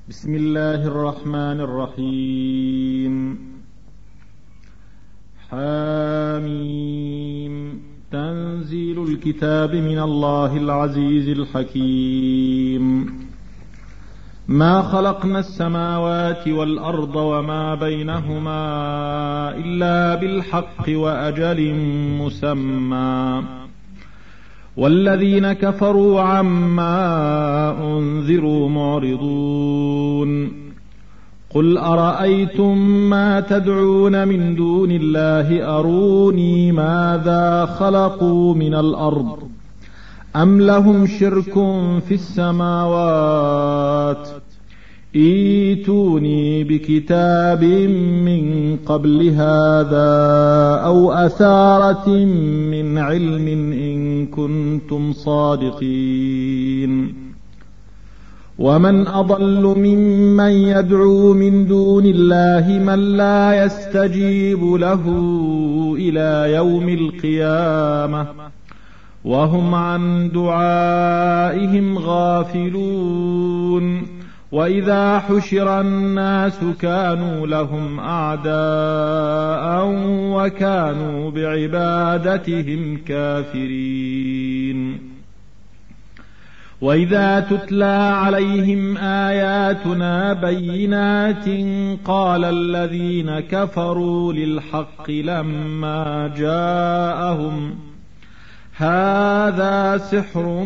بسم الله الرحمن الرحيم. حاميم. تنزيل الكتاب من الله العزيز الحكيم. ما خلقنا السماوات والأرض وما بينهما إلا بالحق وأجل مسمى، والذين كفروا عما أنذروا معرضون. قل أرأيتم ما تدعون من دون الله أروني ماذا خلقوا من الأرض أم لهم شرك في السماوات ائتوني بكتاب من قبل هذا أو أثارة من علم إن كنتم صادقين. ومن أضل ممن يدعو من دون الله من لا يستجيب له إلى يوم القيامة وهم عن دعائهم غافلون. وإذا حشر الناس كانوا لهم أعداء وكانوا بعبادتهم كافرين. وإذا تتلى عليهم آياتنا بينات قال الذين كفروا للحق لما جاءهم هذا سحر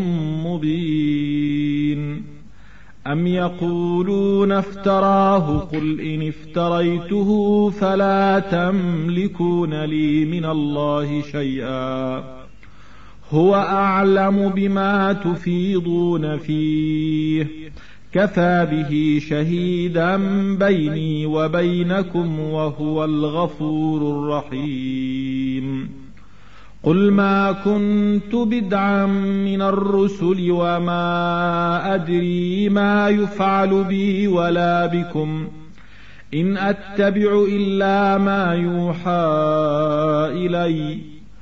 مبين. أم يقولون افتراه قل إن افتريته فلا تملكون لي من الله شيئا هو أعلم بما تفيضون فيه كفى به شهيدا بيني وبينكم وهو الغفور الرحيم. قل ما كنت بدعا من الرسل وما أدري ما يفعل بي ولا بكم إن أتبع إلا ما يوحى إلي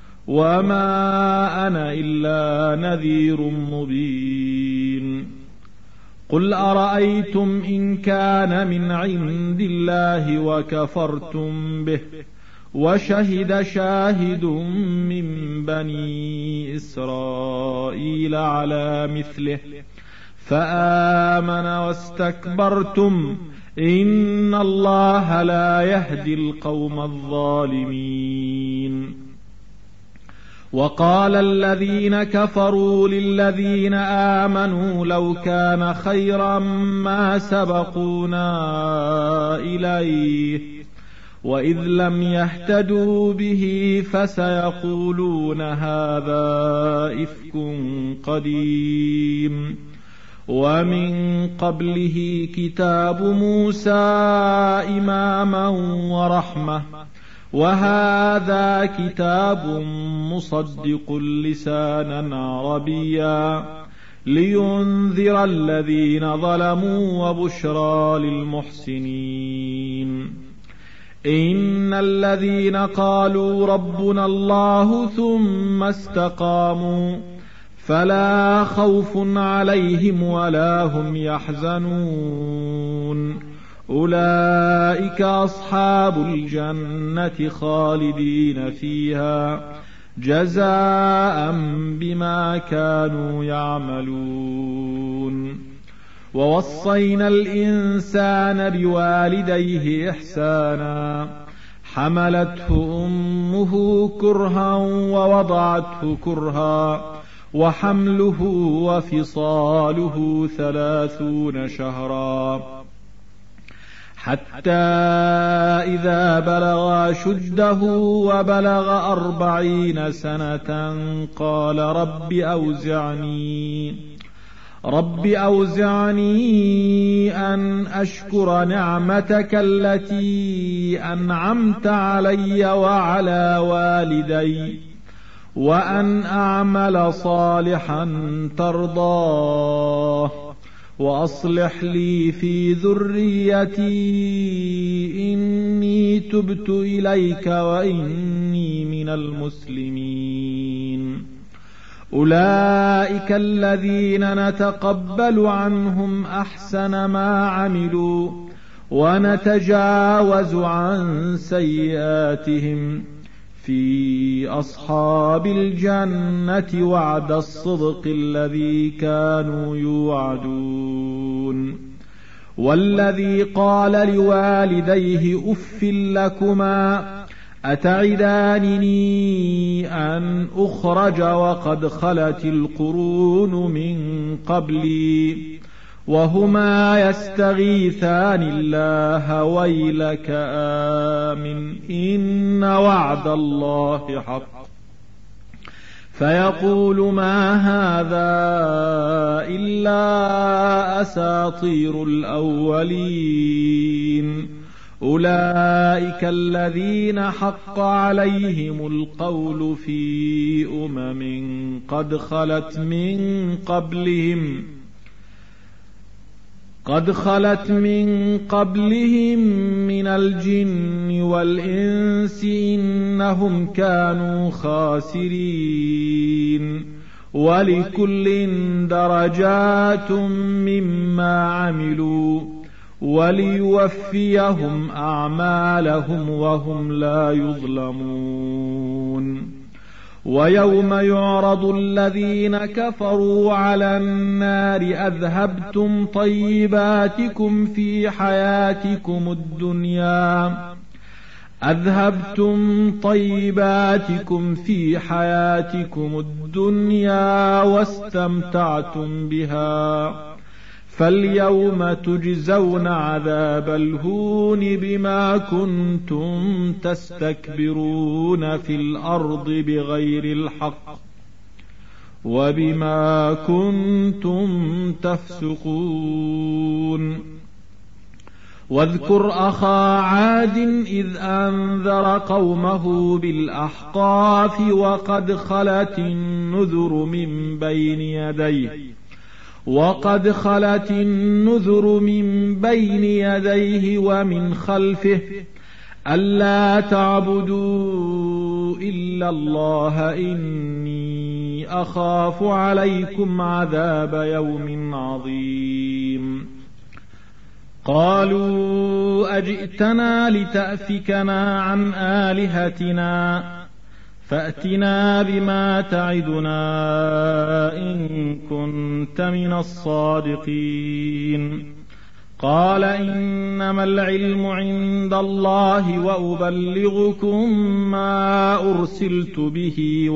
وما أنا إلا نذير مبين. قل أرأيتم إن كان من عند الله وكفرتم به وشهد شاهد من بني إسرائيل على مثله فآمن واستكبرتم إن الله لا يهدي القوم الظالمين. وقال الذين كفروا للذين آمنوا لو كان خيرا ما سبقونا إليه وإذ لم يهتدوا به فسيقولون هذا إفك قديم. ومن قبله كتاب موسى إماما ورحمة وهذا كتاب مصدق لسانا عربيا لينذر الذين ظلموا وبشرى للمحسنين. إن الذين قالوا ربنا الله ثم استقاموا فلا خوف عليهم ولا هم يحزنون أولئك أصحاب الجنة خالدين فيها جزاء بما كانوا يعملون. ووصينا الإنسان بوالديه إحسانا حملته أمه كرها ووضعته كرها وحمله وفصاله 30 شهرا حتى إذا بلغ أشده وبلغ 40 سنة قال رب أوزعني أن أشكر نعمتك التي أنعمت علي وعلى والدي وأن أعمل صالحا ترضاه وأصلح لي في ذريتي إني تبت إليك وإني من المسلمين. أولئك الذين نتقبل عنهم أحسن ما عملوا ونتجاوز عن سيئاتهم في أصحاب الجنة وعد الصدق الذي كانوا يوعدون. والذي قال لوالديه أف لكما أتعدانني أن أخرج وقد خلت القرون من قبلي وهما يستغيثان الله ويلك آمن إن وعد الله حق فيقول ما هذا إلا أساطير الأولين. أولئك الذين حق عليهم القول في قد خلت من قبلهم من الجن والإنس إنهم كانوا خاسرين. ولكل درجات مما عملوا وليوفيهم أعمالهم وهم لا يظلمون. ويوم يعرض الذين كفروا على النار أذهبتم طيباتكم في حياتكم الدنيا واستمتعتم بها فاليوم تجزون عذاب الهون بما كنتم تستكبرون في الأرض بغير الحق وبما كنتم تفسقون. واذكر أخا عاد إذ أنذر قومه بالأحقاف وقد خلت النذر من بين يديه ومن خلفه ألا تعبدوا إلا الله إني أخاف عليكم عذاب يوم عظيم. قالوا أجئتنا لتأفكنا عن آلهتنا فأتنا بما تعدنا إن كنت من الصادقين. قال إنما العلم عند الله وأبلغكم ما أرسلت به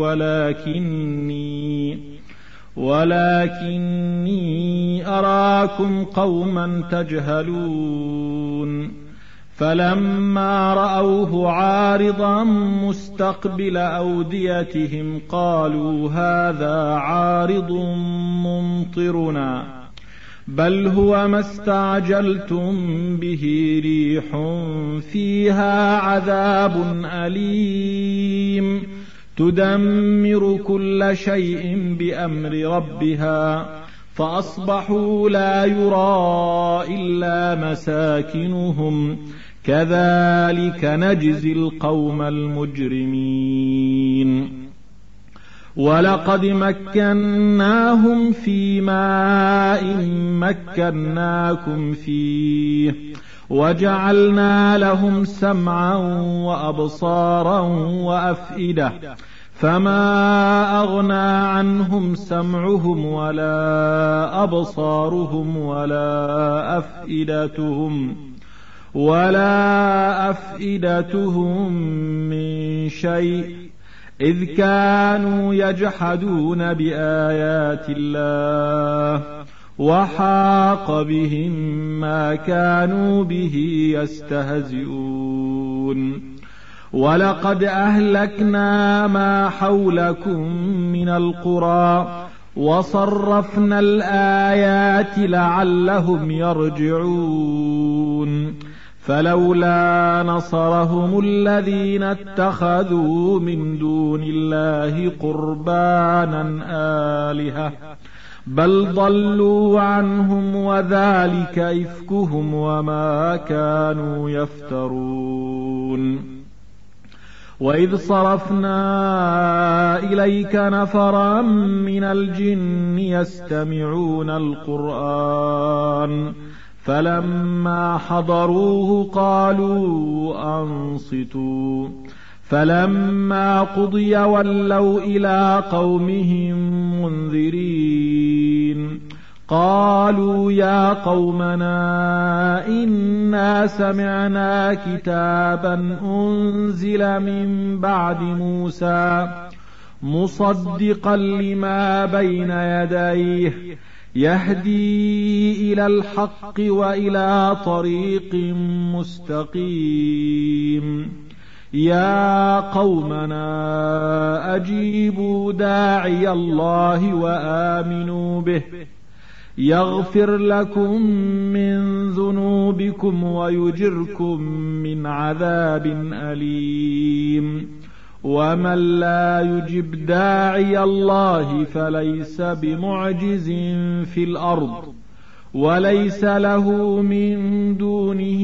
ولكني أراكم قوما تجهلون. فلما رأوه عارضا مستقبل أوديتهم قالوا هذا عارض ممطرنا بل هو ما استعجلتم به ريح فيها عذاب أليم تدمر كل شيء بأمر ربها فأصبحوا لا يرى إلا مساكنهم كذلك نجزي القوم المجرمين. ولقد مكناهم في ماء مكناكم فيه وجعلنا لهم سمعا وأبصارا وأفئدة فما أغنى عنهم سمعهم ولا أبصارهم ولا أفئدتهم من شيء إذ كانوا يجحدون بآيات الله وحاق بهم ما كانوا به يستهزئون. ولقد أهلكنا ما حولكم من القرى وصرفنا الآيات لعلهم يرجعون. فلولا نصرهم الذين اتخذوا من دون الله قربانا آلهة بل ضلوا عنهم وذلك إفكهم وما كانوا يفترون. وإذ صرفنا إليك نفرا من الجن يستمعون القرآن فلما حضروه قالوا أنصتوا فلما قضي ولوا إلى قومهم منذرين قالوا يا قومنا إنا سمعنا كتابا أنزل من بعد موسى مصدقا لما بين يديه يهدي إلى الحق وإلى طريق مستقيم يا قومنا أجيبوا داعي الله وآمنوا به يغفر لكم من ذنوبكم ويجركم من عذاب أليم ومن لا يجب داعي الله فليس بمعجز في الأرض وليس له من دونه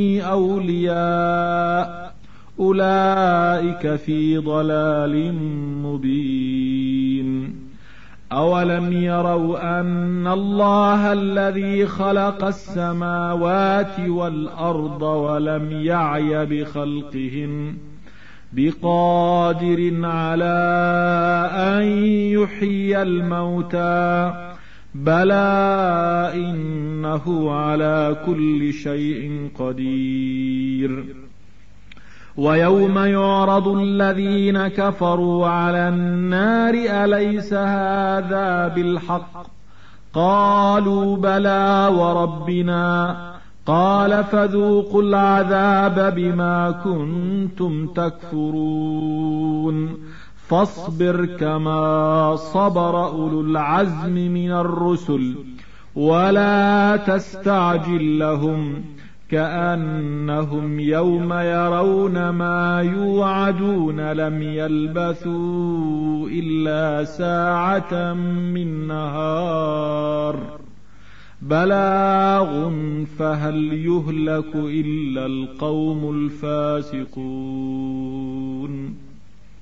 أولياء أولئك في ضلال مبين أولم يروا أن الله الذي خلق السماوات والأرض ولم يعي بخلقهن بقادر على أن يحيي الموتى بلى إنه على كل شيء قدير ويوم يعرض الذين كفروا على النار أليس هذا بالحق قالوا بلى وربنا قال فذوقوا العذاب بما كنتم تكفرون فاصبر كما صبر أولو العزم من الرسل ولا تستعجل لهم كأنهم يوم يرون ما يوعدون لم يلبثوا إلا ساعة من نهار بلاغ فهل يهلك إلا القوم الفاسقون